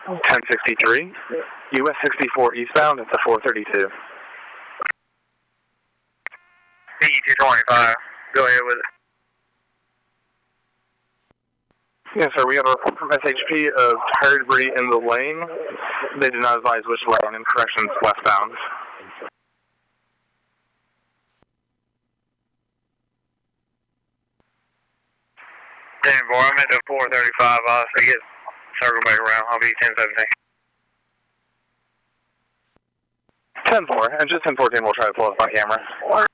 1063, US 64 eastbound, it's a 432. PE-225, go ahead with it. Yes, sir, we have a report from SHP of tire debris in the lane. They did not advise which lane, and corrections westbound. I'm at the 435, I'll get circle back around, I'll be 1017. 10-4, and just 1014 we'll try to pull us on camera.